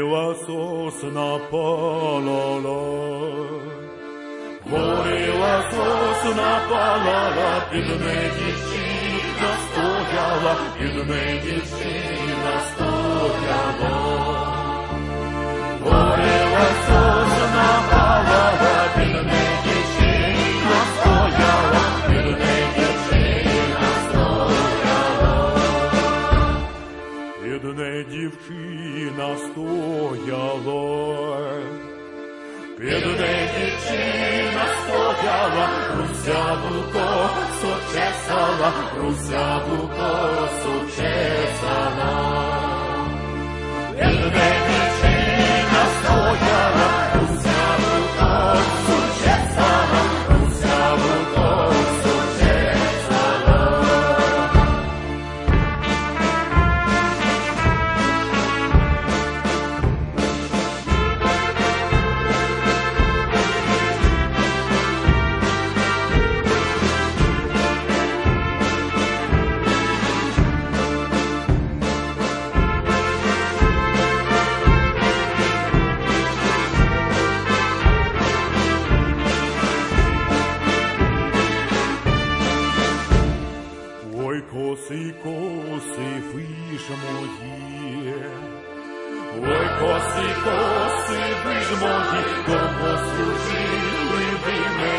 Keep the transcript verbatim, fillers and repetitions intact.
Горіла сосна палала, горіла сосна палала, під неї дівчина стояла, під неї дівчина стояла. Горіла сосна палала, під неї дівчина стояла, під неї дівчина стояла. Під неї дівчина стояла, під неї дівчина стояла, русяву косу чесала, русяву косу чесала. Під неї дівчина стояла, русяву косу чесала, русяву косу чесала. Ой, коси, коси, ви ж мої, ой, коси, коси, ви ж мої, довго служили ви мене.